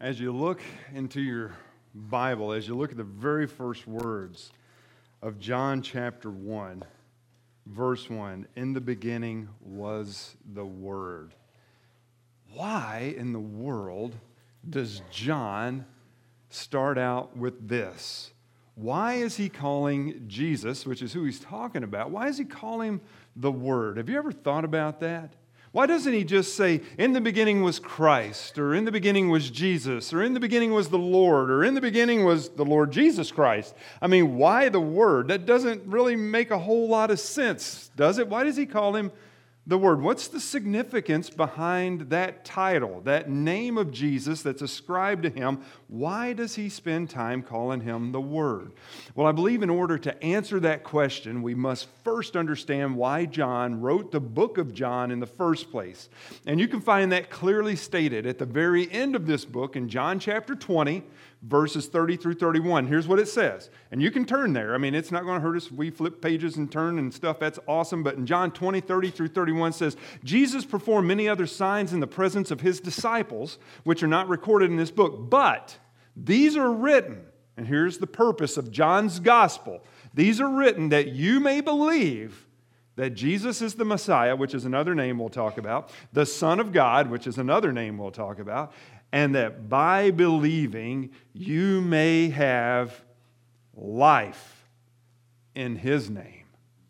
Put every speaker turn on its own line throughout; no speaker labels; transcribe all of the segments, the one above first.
As you look into your Bible, as you look at the very first words of John chapter 1, verse 1, in the beginning was the Word. Why in the world does John start out with this? Why is he calling Jesus, which is who he's talking about, why is he calling him the Word? Have you ever thought about that? Why doesn't he just say, in the beginning was Christ, or in the beginning was Jesus, or in the beginning was the Lord, or in the beginning was the Lord Jesus Christ? I mean, why the Word? That doesn't really make a whole lot of sense, does it? Why does he call him the Word? What's the significance behind that title, that name of Jesus that's ascribed to him? Why does he spend time calling him the Word? Well, I believe in order to answer that question, we must first understand why John wrote the book of John in the first place. And you can find that clearly stated at the very end of this book in John chapter 20, verses 30 through 31. Here's what it says. And you can turn there. I mean, it's not going to hurt us if we flip pages and turn and stuff. That's awesome. But in John 20, 30 through 31 says, Jesus performed many other signs in the presence of his disciples, which are not recorded in this book. But these are written, and here's the purpose of John's gospel. These are written that you may believe that Jesus is the Messiah, which is another name we'll talk about, the Son of God, which is another name we'll talk about, and that by believing you may have life in his name.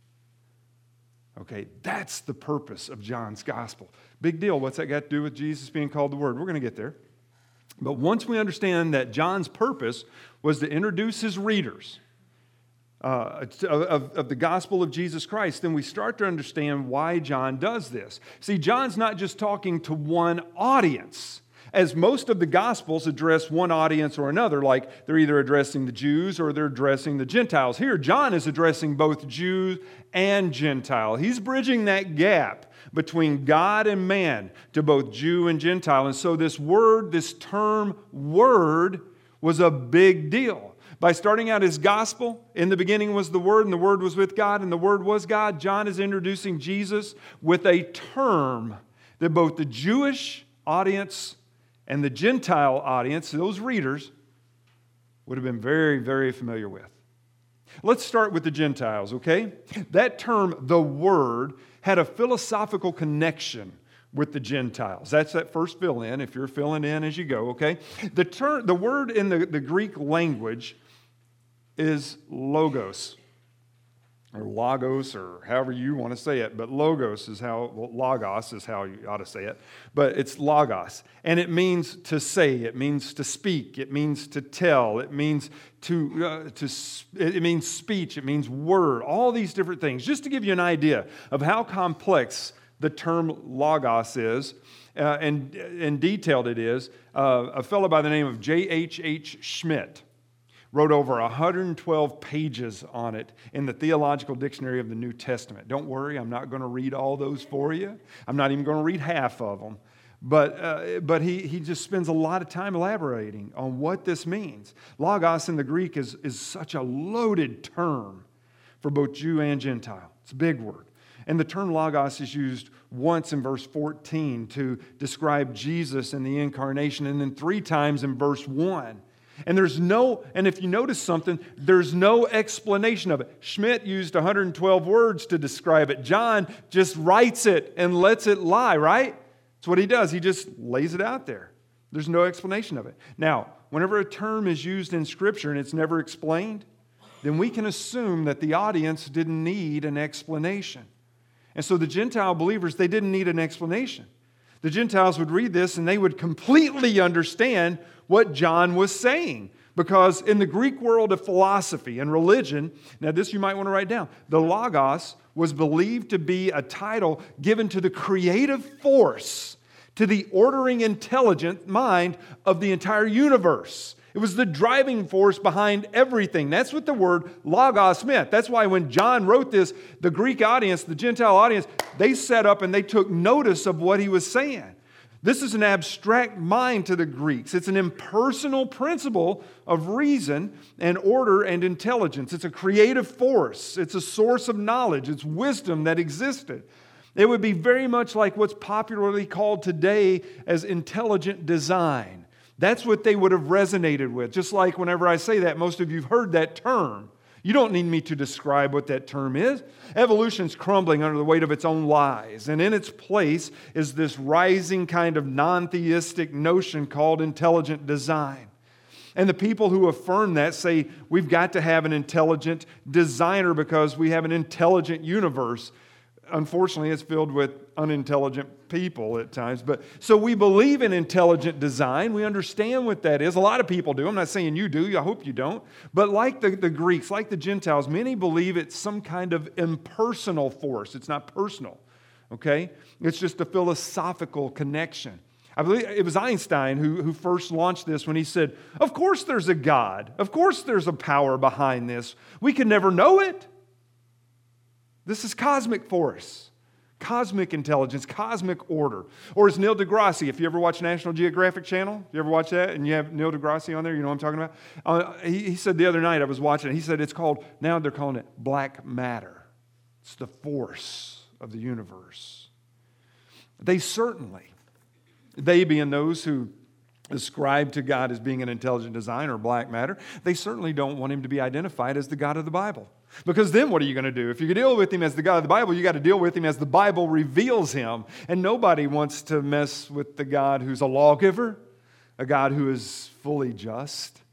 Okay, that's the purpose of John's gospel. Big deal. What's that got to do with Jesus being called the Word? We're going to get there. But once we understand that John's purpose was to introduce his readers of the gospel of Jesus Christ, then we start to understand why John does this. See, John's not just talking to one audience, as most of the Gospels address one audience or another, like they're either addressing the Jews or they're addressing the Gentiles. Here, John is addressing both Jew and Gentile. He's bridging that gap between God and man to both Jew and Gentile. And so this word, this term word, was a big deal. By starting out his gospel, in the beginning was the Word, and the Word was with God, and the Word was God, John is introducing Jesus with a term that both the Jewish audience and the Gentile audience, those readers, would have been very, very familiar with. Let's start with the Gentiles, okay? That term, the Word, had a philosophical connection with the Gentiles. That's that first fill in, if you're filling in as you go, okay? The word in the Greek language is logos, or however you want to say it, but logos is how you ought to say it, but it's logos, and it means to say, it means to speak, it means to tell, it means it means speech, it means word, all these different things. Just to give you an idea of how complex the term logos is, and detailed it is, a fellow by the name of J.H.H. Schmidt wrote over 112 pages on it in the Theological Dictionary of the New Testament. Don't worry, I'm not going to read all those for you. I'm not even going to read half of them. But he just spends a lot of time elaborating on what this means. Logos in the Greek is such a loaded term for both Jew and Gentile. It's a big word. And the term logos is used once in verse 14 to describe Jesus and the incarnation, and then 3 times in verse 1. And if you notice something, there's no explanation of it. Schmidt used 112 words to describe it. John just writes it and lets it lie, right? That's what he does. He just lays it out there. There's no explanation of it. Now, whenever a term is used in Scripture and it's never explained, then we can assume that the audience didn't need an explanation. And so the Gentile believers, they didn't need an explanation. The Gentiles would read this and they would completely understand what John was saying. Because in the Greek world of philosophy and religion, now this you might want to write down, the Logos was believed to be a title given to the creative force, to the ordering intelligent mind of the entire universe. It was the driving force behind everything. That's what the word logos meant. That's why when John wrote this, the Greek audience, the Gentile audience, they sat up and they took notice of what he was saying. This is an abstract mind to the Greeks. It's an impersonal principle of reason and order and intelligence. It's a creative force. It's a source of knowledge. It's wisdom that existed. It would be very much like what's popularly called today as intelligent design. That's what they would have resonated with. Just like whenever I say that, most of you have heard that term. You don't need me to describe what that term is. Evolution's crumbling under the weight of its own lies. And in its place is this rising kind of non-theistic notion called intelligent design. And the people who affirm that say we've got to have an intelligent designer because we have an intelligent universe. Unfortunately, it's filled with unintelligent people at times. But so we believe in intelligent design. We understand what that is. A lot of people do. I'm not saying you do. I hope you don't. But like the Greeks, like the Gentiles, many believe it's some kind of impersonal force. It's not personal. Okay? It's just a philosophical connection. I believe it was Einstein who first launched this when he said, of course there's a God. Of course there's a power behind this. We can never know it. This is cosmic force, cosmic intelligence, cosmic order. Or as Neil deGrasse, if you ever watch National Geographic Channel, you ever watch that and you have Neil deGrasse on there, you know what I'm talking about? He said the other night, I was watching it, he said it's called, now they're calling it black matter. It's the force of the universe. They being those who ascribe to God as being an intelligent designer or black matter, they certainly don't want him to be identified as the God of the Bible. Because then what are you going to do? If you deal with him as the God of the Bible, you got to deal with him as the Bible reveals him. And nobody wants to mess with the God who's a lawgiver, a God who is fully just.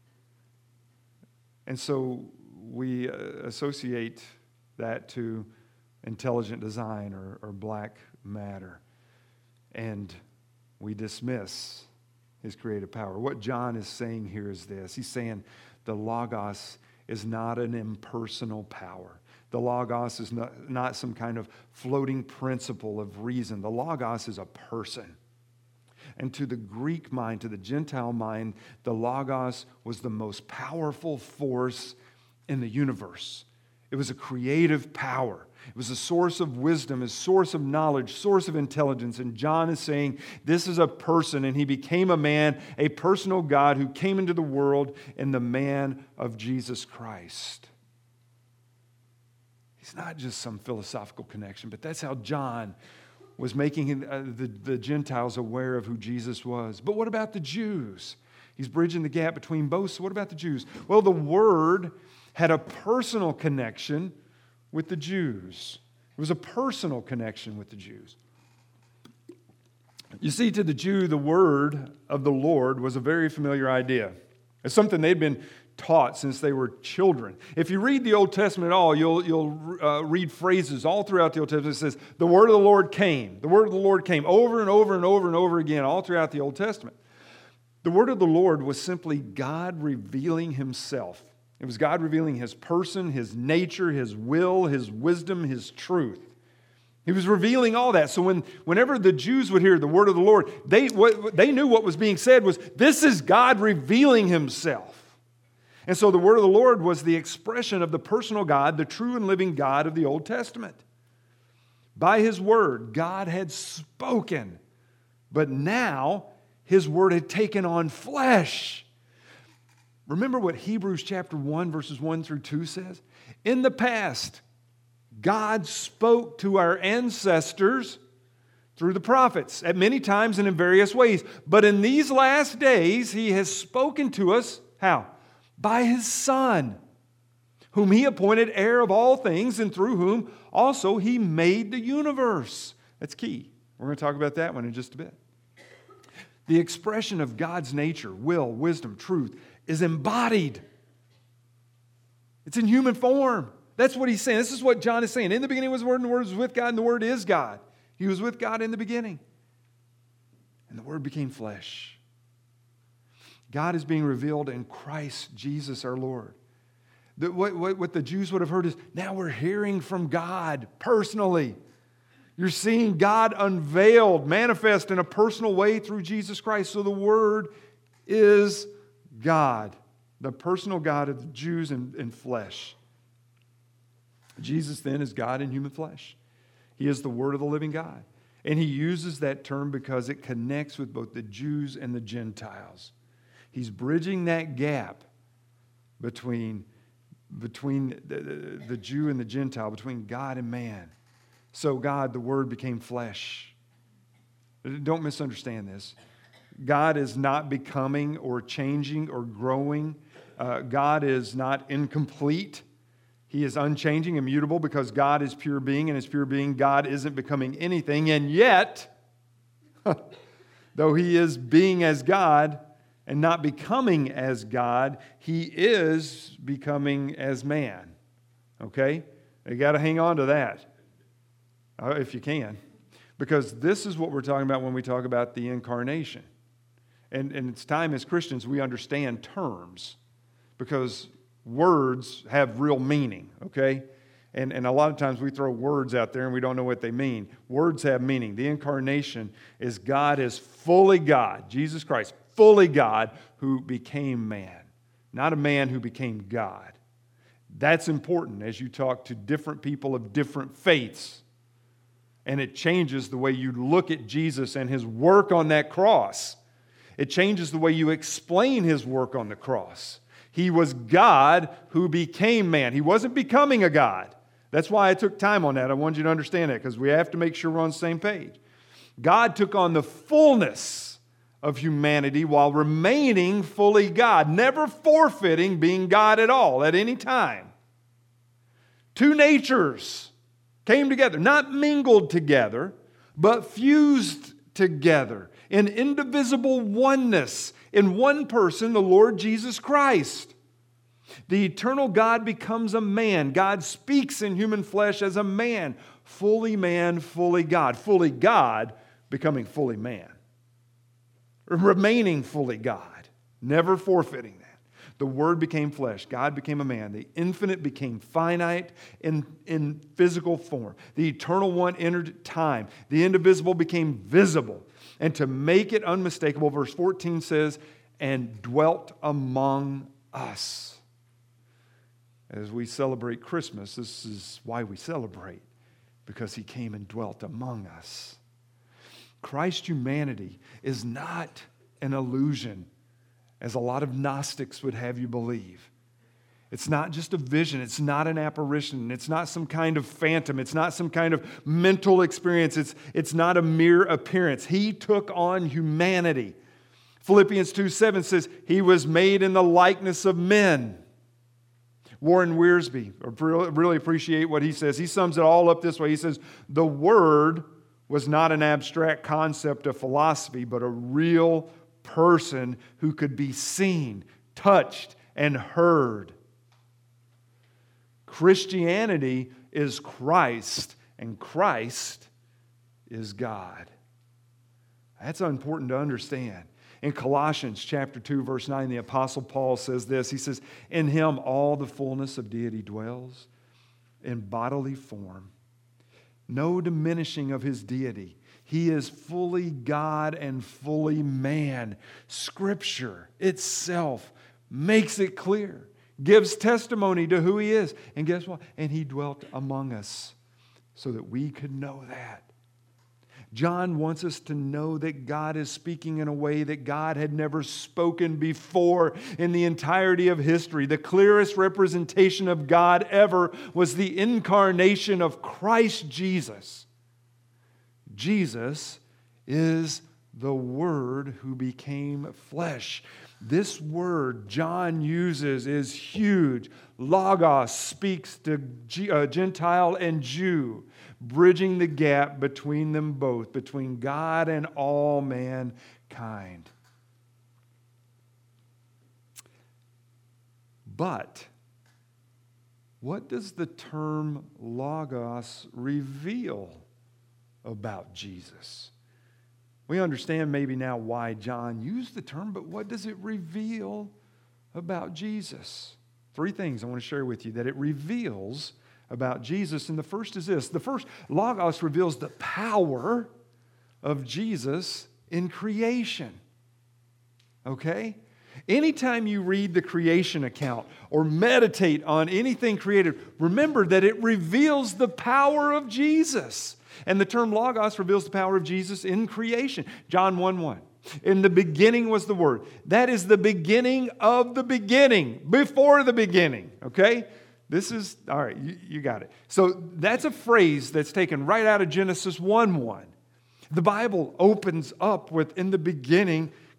And so we associate that to intelligent design or black matter. And we dismiss his creative power. What John is saying here is this. He's saying the Logos is not an impersonal power. The Logos is not some kind of floating principle of reason. The Logos is a person. And to the Greek mind, to the Gentile mind, the Logos was the most powerful force in the universe. It was a creative power. It was a source of wisdom, a source of knowledge, source of intelligence. And John is saying this is a person, and he became a man, a personal God who came into the world in the man of Jesus Christ. He's not just some philosophical connection, but that's how John was making the Gentiles aware of who Jesus was. But what about the Jews? He's bridging the gap between both. So what about the Jews? Well, the Word had a personal connection with the Jews. It was a personal connection with the Jews. You see, to the Jew, the word of the Lord was a very familiar idea. It's something they'd been taught since they were children. If you read the Old Testament at all, you'll read phrases all throughout the Old Testament that says, the word of the Lord came. The word of the Lord came over and over and over and over again all throughout the Old Testament. The word of the Lord was simply God revealing himself. It was God revealing his person, his nature, his will, his wisdom, his truth. He was revealing all that. So whenever the Jews would hear the word of the Lord, they knew what was being said was, this is God revealing himself. And so the word of the Lord was the expression of the personal God, the true and living God of the Old Testament. By his word, God had spoken, but now his word had taken on flesh. Remember what Hebrews chapter 1, verses 1 through 2 says? In the past, God spoke to our ancestors through the prophets at many times and in various ways. But in these last days, he has spoken to us, how? By his Son, whom he appointed heir of all things, and through whom also he made the universe. That's key. We're going to talk about that one in just a bit. The expression of God's nature, will, wisdom, truth, is embodied. It's in human form. That's what he's saying. This is what John is saying. In the beginning was the Word, and the Word was with God, and the Word is God. He was with God in the beginning. And the Word became flesh. God is being revealed in Christ Jesus our Lord. What the Jews would have heard is, now we're hearing from God personally. You're seeing God unveiled, manifest in a personal way through Jesus Christ. So the Word is God, the personal God of the Jews in flesh. Jesus then is God in human flesh. He is the Word of the living God. And he uses that term because it connects with both the Jews and the Gentiles. He's bridging that gap between the Jew and the Gentile, between God and man. So God, the Word, became flesh. Don't misunderstand this. God is not becoming or changing or growing. God is not incomplete. He is unchanging, immutable, because God is pure being, and as pure being, God isn't becoming anything. And yet, though He is being as God and not becoming as God, He is becoming as man. Okay? You got to hang on to that, if you can. Because this is what we're talking about when we talk about the incarnation. And it's time as Christians we understand terms, because words have real meaning, okay? And a lot of times we throw words out there and we don't know what they mean. Words have meaning. The incarnation is God is fully God, Jesus Christ, fully God who became man, not a man who became God. That's important as you talk to different people of different faiths. And it changes the way you look at Jesus and His work on that cross. It changes the way you explain His work on the cross. He was God who became man. He wasn't becoming a God. That's why I took time on that. I wanted you to understand that, because we have to make sure we're on the same page. God took on the fullness of humanity while remaining fully God, never forfeiting being God at all, at any time. Two natures came together, not mingled together, but fused together in indivisible oneness in one person, the Lord Jesus Christ. The eternal God becomes a man. God speaks in human flesh as a man, fully God. Fully God becoming fully man. Remaining fully God, never forfeiting that. The Word became flesh. God became a man. The infinite became finite in physical form. The eternal one entered time. The indivisible became visible. And to make it unmistakable, verse 14 says, and dwelt among us. As we celebrate Christmas, this is why we celebrate, because He came and dwelt among us. Christ's humanity is not an illusion, as a lot of Gnostics would have you believe. It's not just a vision. It's not an apparition. It's not some kind of phantom. It's not some kind of mental experience. It's not a mere appearance. He took on humanity. Philippians 2:7 says, He was made in the likeness of men. Warren Wiersbe, I really appreciate what he says. He sums it all up this way. He says, the Word was not an abstract concept of philosophy, but a real person who could be seen, touched, and heard. Christianity is Christ, and Christ is God. That's important to understand. In Colossians chapter 2, verse 9, the Apostle Paul says this. He says, in Him all the fullness of deity dwells in bodily form. No diminishing of His deity. He is fully God and fully man. Scripture itself makes it clear, gives testimony to who He is. And guess what? And He dwelt among us so that we could know that. John wants us to know that God is speaking in a way that God had never spoken before in the entirety of history. The clearest representation of God ever was the incarnation of Christ Jesus. Jesus is the Word who became flesh. This word John uses is huge. Logos speaks to Gentile and Jew, bridging the gap between them both, between God and all mankind. But what does the term Logos reveal about Jesus? We understand maybe now why John used the term, but what does it reveal about Jesus? Three things I want to share with you that it reveals about Jesus. And the first is this. The first, Logos reveals the power of Jesus in creation. Okay? Anytime you read the creation account or meditate on anything created, remember that it reveals the power of Jesus. And the term Logos reveals the power of Jesus in creation. John 1:1. In the beginning was the Word. That is the beginning of the beginning, before the beginning. Okay? This is, all right, you got it. So that's a phrase that's taken right out of Genesis 1:1. The Bible opens up with, in the beginning,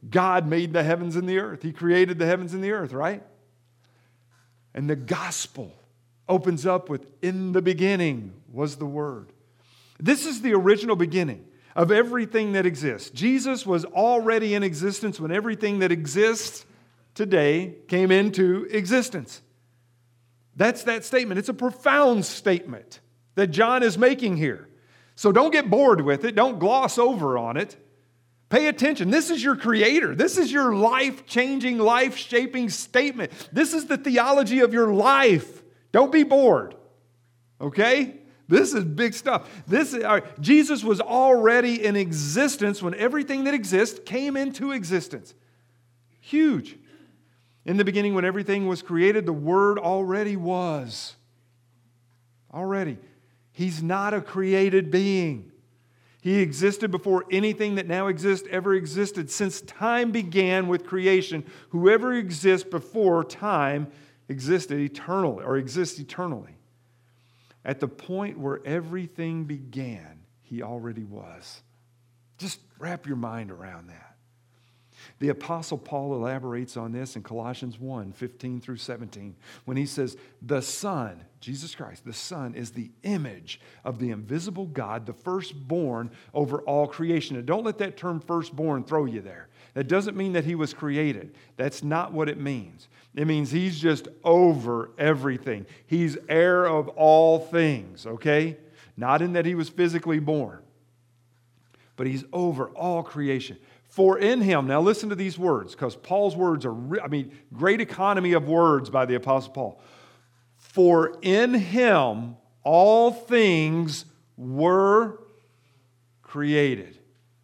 God made the heavens and the earth. He created the heavens and the earth, right? And the gospel opens up with, in the beginning was the Word. This is the original beginning of everything that exists. Jesus was already in existence when everything that exists today came into existence. That's that statement. It's a profound statement that John is making here. So don't get bored with it. Don't gloss over on it. Pay attention. This is your creator. This is your life-changing, life-shaping statement. This is the theology of your life. Don't be bored. Okay? This is big stuff. Jesus was already in existence when everything that exists came into existence. Huge. In the beginning, when everything was created, the Word already was. Already. He's not a created being. He existed before anything that now exists ever existed. Since time began with creation, whoever exists before time existed eternally or exists eternally. At the point where everything began, He already was. Just wrap your mind around that. The Apostle Paul elaborates on this in Colossians 1, 15 through 17, when he says, the Son, Jesus Christ, the Son is the image of the invisible God, the firstborn over all creation. And don't let that term firstborn throw you there. That doesn't mean that He was created. That's not what it means. It means He's just over everything. He's heir of all things, okay? Not in that He was physically born, but He's over all creation. For in Him, now listen to these words, because Paul's words are, great economy of words by the Apostle Paul. For in Him all things were created.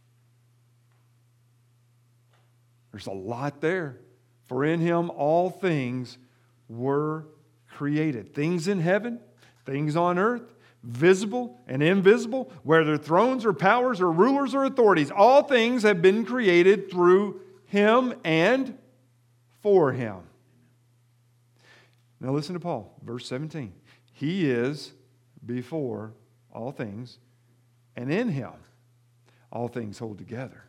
There's a lot there. For in Him all things were created. Things in heaven, things on earth, visible and invisible, whether thrones or powers or rulers or authorities, all things have been created through Him and for Him. Now listen to Paul, verse 17. He is before all things, and in Him all things hold together.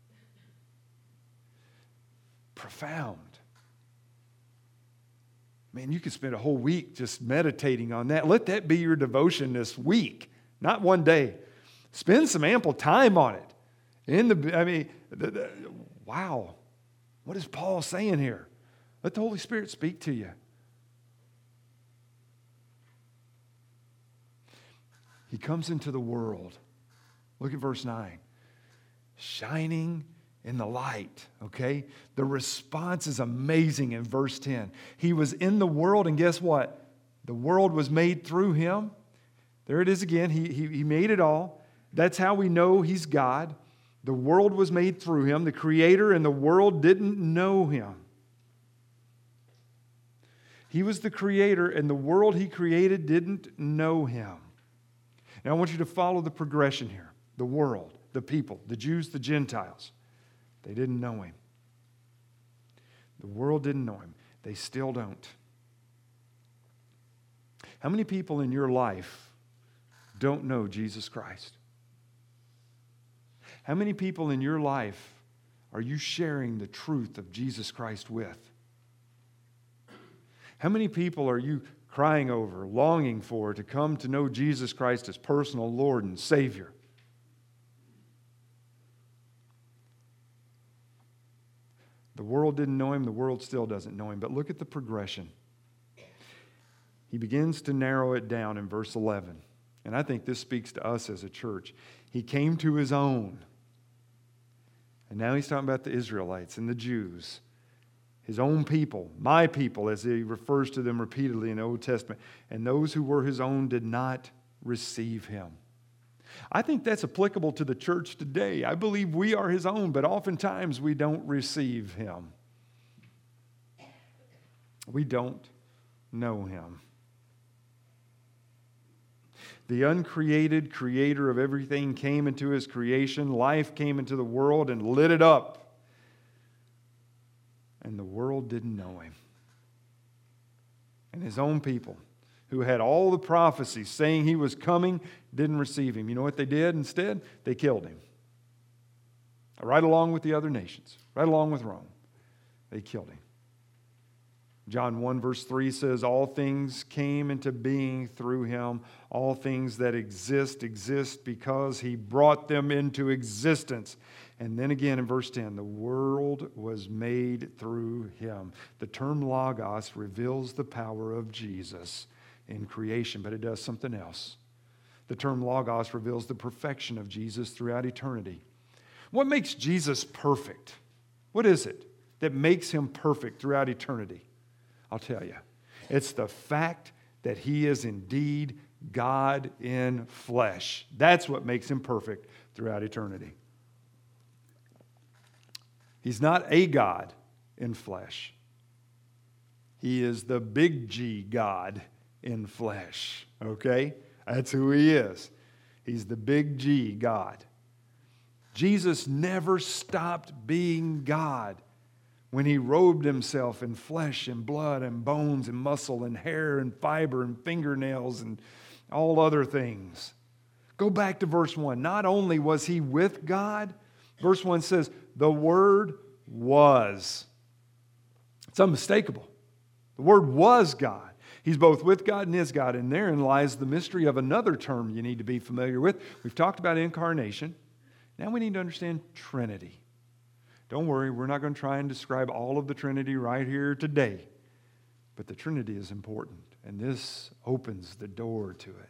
Profound. Man, you could spend a whole week just meditating on that. Let that be your devotion this week, not one day. Spend some ample time on it. Wow. What is Paul saying here? Let the Holy Spirit speak to you. He comes into the world. Look at verse 9. Shining in the light, okay? The response is amazing in verse 10. He was in the world, and guess what? The world was made through Him. There it is again. He made it all. That's how we know He's God. The world was made through Him. The Creator and the world didn't know Him. He was the Creator, and the world He created didn't know Him. Now I want you to follow the progression here. The world, the people, the Jews, the Gentiles. They didn't know Him. The world didn't know Him. They still don't. How many people in your life don't know Jesus Christ? How many people in your life are you sharing the truth of Jesus Christ with? How many people are you crying over, longing for to come to know Jesus Christ as personal Lord and Savior? The world didn't know Him. The world still doesn't know Him. But look at the progression. He begins to narrow it down in verse 11. And I think this speaks to us as a church. He came to His own. And now He's talking about the Israelites and the Jews. His own people, my people, as He refers to them repeatedly in the Old Testament. And those who were His own did not receive Him. I think that's applicable to the church today. I believe we are His own, but oftentimes we don't receive Him. We don't know Him. The uncreated Creator of everything came into His creation. Life came into the world and lit it up. And the world didn't know Him. And His own people, who had all the prophecies saying He was coming, didn't receive Him. You know what they did instead? They killed Him. right along with the other nations, right along with Rome. They killed him. John 1 verse 3 says, all things came into being through him. All things that exist because he brought them into existence. And then again in verse 10, the world was made through him. The term logos reveals the power of Jesus in creation, but it does something else. The term logos reveals the perfection of Jesus throughout eternity. What makes Jesus perfect? What is it that makes him perfect throughout eternity? I'll tell you. It's the fact that he is indeed God in flesh. That's what makes him perfect throughout eternity. He's not a God in flesh. He is the big G God in flesh. Okay? That's who he is. He's the big G God. Jesus never stopped being God when he robed himself in flesh and blood and bones and muscle and hair and fiber and fingernails and all other things. Go back to verse 1. Not only was he with God, verse 1 says, the Word was. It's unmistakable. The Word was God. He's both with God and is God. And therein lies the mystery of another term you need to be familiar with. We've talked about incarnation. Now we need to understand Trinity. Don't worry, we're not going to try and describe all of the Trinity right here today. But the Trinity is important, and this opens the door to it.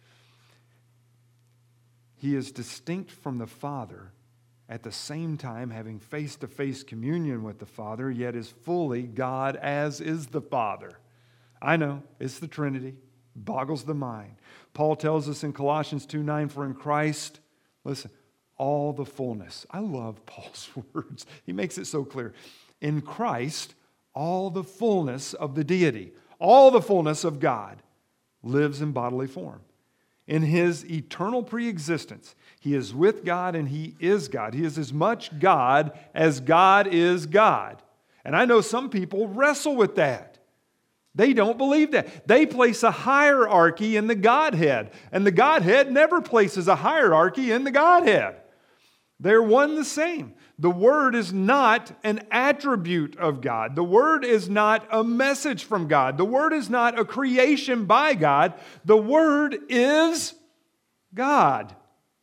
He is distinct from the Father, at the same time having face-to-face communion with the Father, yet is fully God as is the Father. I know, it's the Trinity. Boggles the mind. Paul tells us in Colossians 2:9, for in Christ, listen, all the fullness. I love Paul's words. He makes it so clear. In Christ, all the fullness of the deity, all the fullness of God lives in bodily form. In his eternal preexistence, he is with God and he is God. He is as much God as God is God. And I know some people wrestle with that. They don't believe that. They place a hierarchy in the Godhead, and the Godhead never places a hierarchy in the Godhead. They're one the same. The Word is not an attribute of God. The Word is not a message from God. The Word is not a creation by God. The Word is God.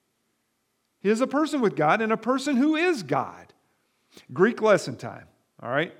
He is a person with God and a person who is God. Greek lesson time, all right?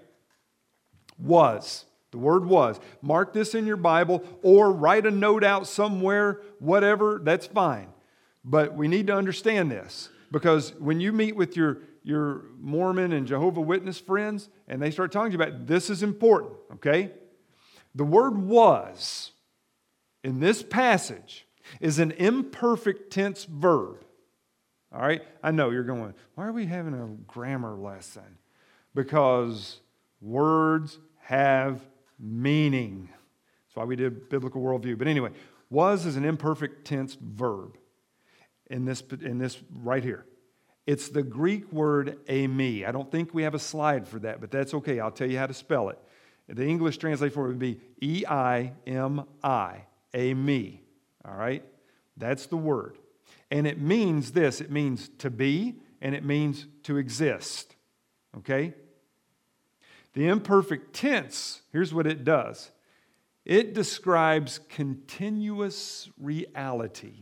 Was. The word was. Mark this in your Bible or write a note out somewhere, whatever, that's fine. But we need to understand this. Because when you meet with your Mormon and Jehovah's Witness friends, and they start talking to you about this is important, okay? The word was, in this passage, is an imperfect tense verb. All right? I know you're going, why are we having a grammar lesson? Because words have meaning. That's why we did biblical worldview. But anyway, was is an imperfect tense verb. In this right here. It's the Greek word eimi. I don't think we have a slide for that, but that's okay. I'll tell you how to spell it. The English translation for it would be E-I-M-I, eimi. All right? That's the word. And it means this. It means to be, and it means to exist. Okay? The imperfect tense, here's what it does. It describes continuous reality.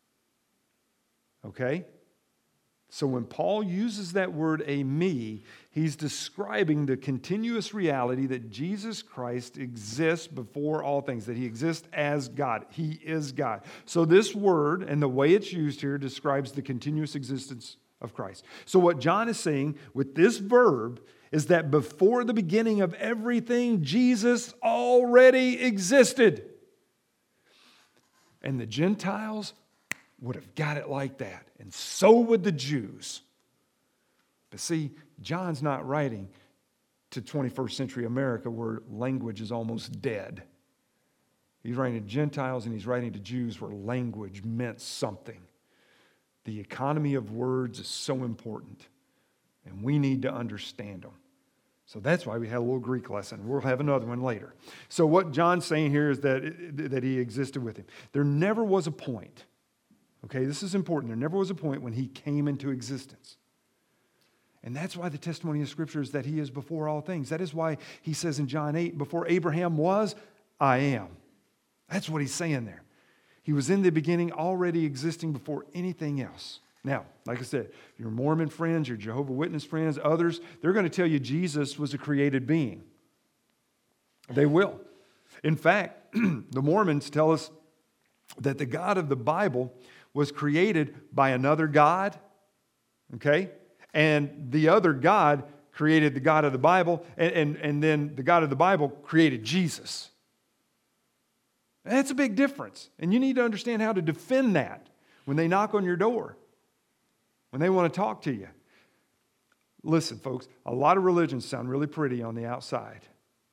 Okay? So when Paul uses that word eimi, he's describing the continuous reality that Jesus Christ exists before all things, that he exists as God. He is God. So this word and the way it's used here describes the continuous existence of Christ. So what John is saying with this verb is that before the beginning of everything, Jesus already existed. And the Gentiles would have got it like that. And so would the Jews. But see, John's not writing to 21st century America where language is almost dead. He's writing to Gentiles and he's writing to Jews where language meant something. The economy of words is so important. And we need to understand them. So that's why we had a little Greek lesson. We'll have another one later. So what John's saying here is that he existed with him. There never was a point. Okay, this is important. There never was a point when he came into existence. And that's why the testimony of Scripture is that He is before all things. That is why He says in John 8, before Abraham was, I am. That's what He's saying there. He was in the beginning, already existing before anything else. Now, like I said, your Mormon friends, your Jehovah's Witness friends, others, they're going to tell you Jesus was a created being. They will. In fact, the Mormons tell us that the God of the Bible was created by another God, okay? And the other God created the God of the Bible, and then the God of the Bible created Jesus. That's a big difference. And you need to understand how to defend that when they knock on your door, when they want to talk to you. Listen, folks, a lot of religions sound really pretty on the outside.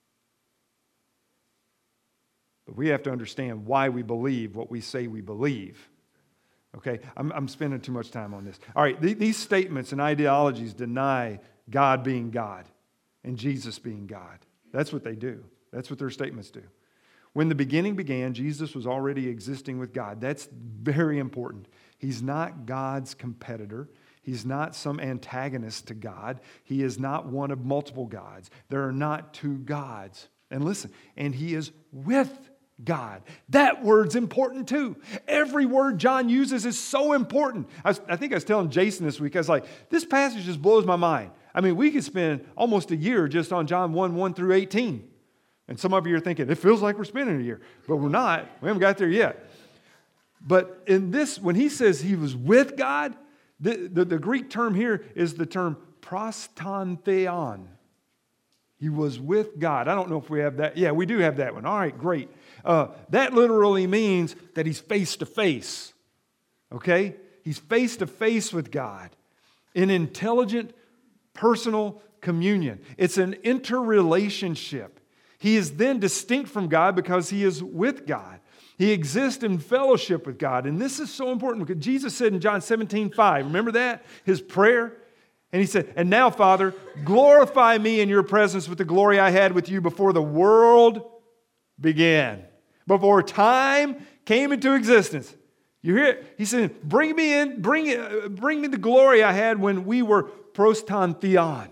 But we have to understand why we believe what we say we believe. Okay? I'm spending too much time on this. All right, these statements and ideologies deny God being God and Jesus being God. That's what they do. That's what their statements do. When the beginning began, Jesus was already existing with God. That's very important. He's not God's competitor. He's not some antagonist to God. He is not one of multiple gods. There are not two gods. And listen, and He is with God. That word's important too. Every word John uses is so important. I think I was telling Jason this week, I was like, this passage just blows my mind. I mean, we could spend almost a year just on John 1 through 18. And some of you are thinking, it feels like we're spending a year. But we're not. We haven't got there yet. But in this, when he says he was with God, the Greek term here is the term prostantheon. He was with God. I don't know if we have that. Yeah, we do have that one. All right, great. That literally means that he's face to face. Okay? He's face to face with God in intelligent, personal communion. It's an interrelationship. He is then distinct from God because he is with God. He exists in fellowship with God. And this is so important because Jesus said in John 17:5, remember that? His prayer. And he said, and now, Father, glorify me in your presence with the glory I had with you before the world began. Before time came into existence. You hear it? He said, bring me me the glory I had when we were prostantheon.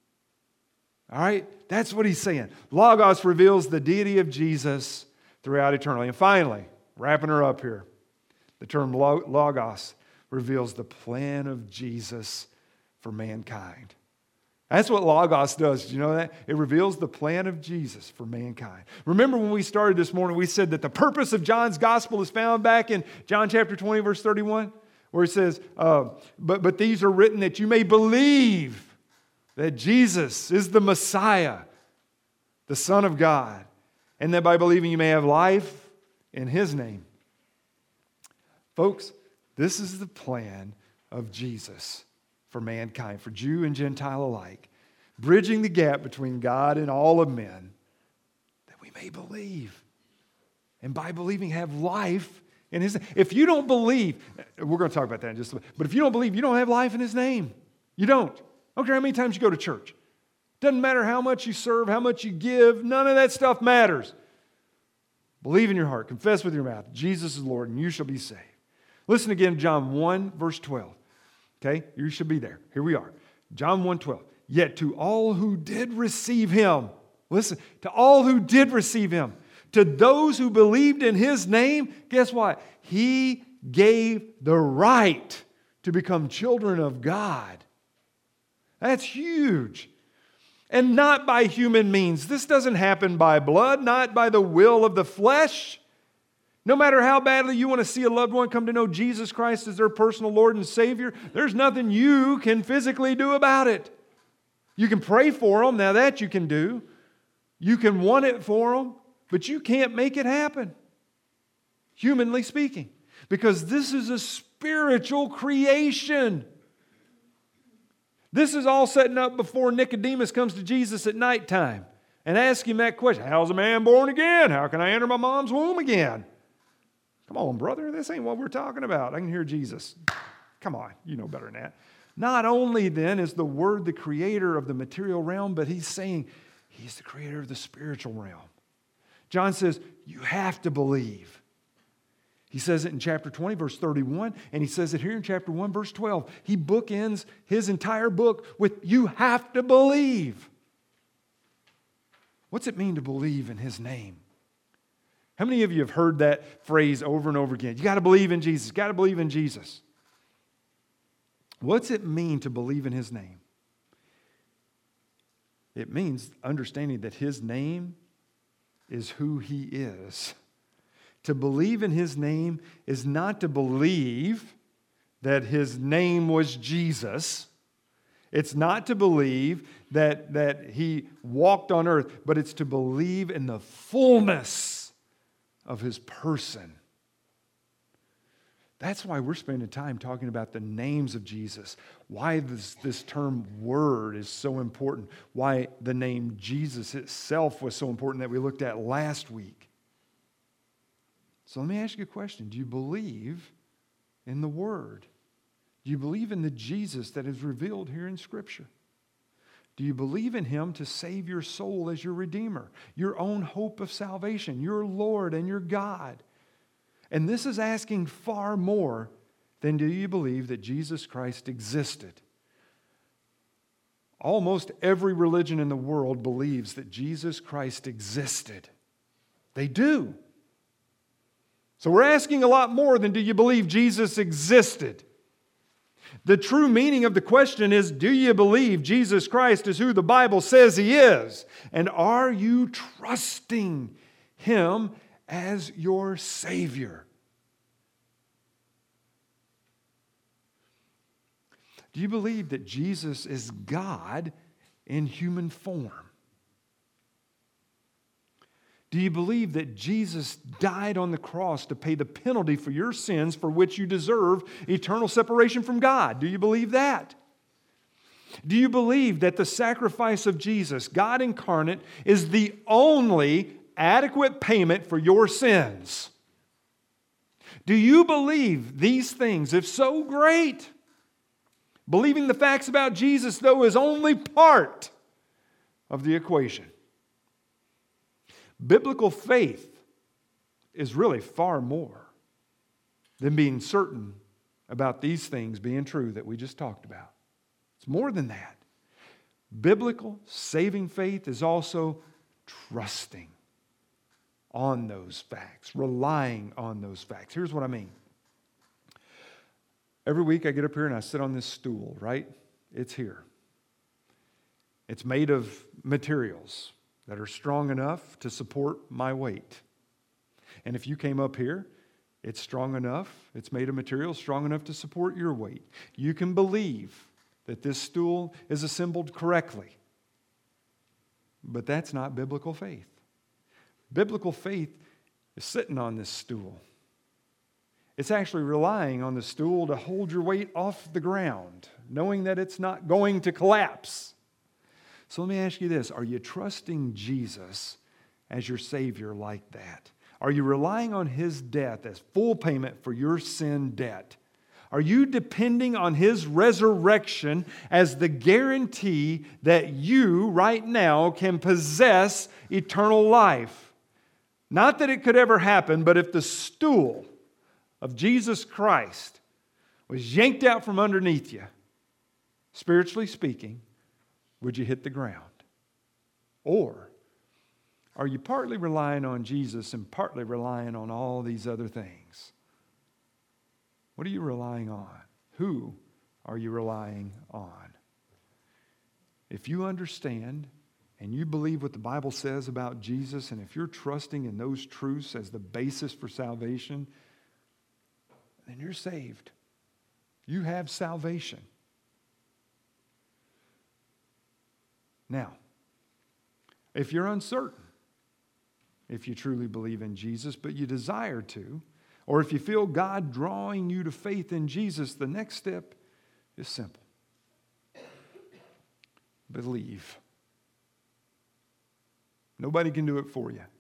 All right? That's what he's saying. Logos reveals the deity of Jesus throughout eternity. And finally, wrapping her up here, the term Logos reveals the plan of Jesus for mankind. That's what Logos does. Did you know that? It reveals the plan of Jesus for mankind. Remember when we started this morning, we said that the purpose of John's gospel is found back in John chapter 20, verse 31, where it says, but these are written that you may believe that Jesus is the Messiah, the Son of God, and that by believing you may have life in His name. Folks, this is the plan of Jesus for mankind, for Jew and Gentile alike, bridging the gap between God and all of men, that we may believe. And by believing, have life in His name. If you don't believe, we're going to talk about that in just a minute, but if you don't believe, you don't have life in His name. You don't. I don't care how many times you go to church. Doesn't matter how much you serve, how much you give, none of that stuff matters. Believe in your heart, confess with your mouth, Jesus is Lord, and you shall be saved. Listen again to John 1, verse 12. Okay, you should be there. Here we are. John 1:12. Yet to all who did receive Him, listen, to all who did receive Him, to those who believed in His name, guess what? He gave the right to become children of God. That's huge. And not by human means. This doesn't happen by blood, not by the will of the flesh. No matter how badly you want to see a loved one come to know Jesus Christ as their personal Lord and Savior, there's nothing you can physically do about it. You can pray for them. Now that you can do. You can want it for them, but you can't make it happen, humanly speaking, because this is a spiritual creation. This is all setting up before Nicodemus comes to Jesus at nighttime and asks Him that question. How's a man born again? How can I enter my mom's womb again? Come on, brother, this ain't what we're talking about. I can hear Jesus. Come on, you know better than that. Not only then is the Word the creator of the material realm, but He's saying He's the creator of the spiritual realm. John says, you have to believe. He says it in chapter 20, verse 31, and he says it here in chapter 1, verse 12. He bookends his entire book with, you have to believe. What's it mean to believe in his name? How many of you have heard that phrase over and over again? You got to believe in Jesus. You got to believe in Jesus. What's it mean to believe in his name? It means understanding that his name is who he is. To believe in his name is not to believe that his name was Jesus. It's not to believe that he walked on earth, but it's to believe in the fullness of his person. That's why we're spending time talking about the names of Jesus, why this term word is so important, why the name Jesus itself was so important that we looked at last week. So let me ask you a question. Do you believe in the Word? Do you believe in the Jesus that is revealed here in Scripture? Do you believe in him to save your soul as your Redeemer, your own hope of salvation, your Lord and your God? And this is asking far more than do you believe that Jesus Christ existed. Almost every religion in the world believes that Jesus Christ existed. They do. So we're asking a lot more than do you believe Jesus existed? The true meaning of the question is, do you believe Jesus Christ is who the Bible says he is? And are you trusting him as your Savior? Do you believe that Jesus is God in human form? Do you believe that Jesus died on the cross to pay the penalty for your sins for which you deserve eternal separation from God? Do you believe that? Do you believe that the sacrifice of Jesus, God incarnate, is the only adequate payment for your sins? Do you believe these things? If so, great. Believing the facts about Jesus, though, is only part of the equation. Biblical faith is really far more than being certain about these things being true that we just talked about. It's more than that. Biblical saving faith is also trusting on those facts, relying on those facts. Here's what I mean. Every week I get up here and I sit on this stool, right? It's here. It's made of materials that are strong enough to support my weight. And if you came up here, it's strong enough, it's made of material strong enough to support your weight. You can believe that this stool is assembled correctly. But that's not biblical faith. Biblical faith is sitting on this stool. It's actually relying on the stool to hold your weight off the ground, knowing that it's not going to collapse. So let me ask you this. Are you trusting Jesus as your Savior like that? Are you relying on his death as full payment for your sin debt? Are you depending on his resurrection as the guarantee that you right now can possess eternal life? Not that it could ever happen, but if the stool of Jesus Christ was yanked out from underneath you, spiritually speaking, would you hit the ground? Or are you partly relying on Jesus and partly relying on all these other things? What are you relying on? Who are you relying on? If you understand and you believe what the Bible says about Jesus, and if you're trusting in those truths as the basis for salvation, then you're saved. You have salvation. Now, if you're uncertain, if you truly believe in Jesus, but you desire to, or if you feel God drawing you to faith in Jesus, the next step is simple. Believe. Nobody can do it for you.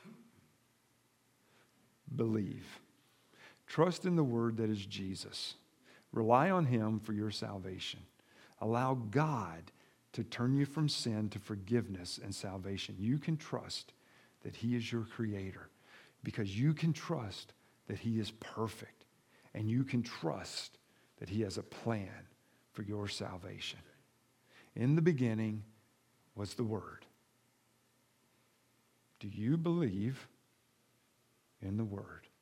Believe. Trust in the word that is Jesus. Rely on him for your salvation. Allow God to turn you from sin to forgiveness and salvation. You can trust that he is your creator because you can trust that He is perfect, and you can trust that He has a plan for your salvation. In the beginning was the Word. Do you believe in the Word?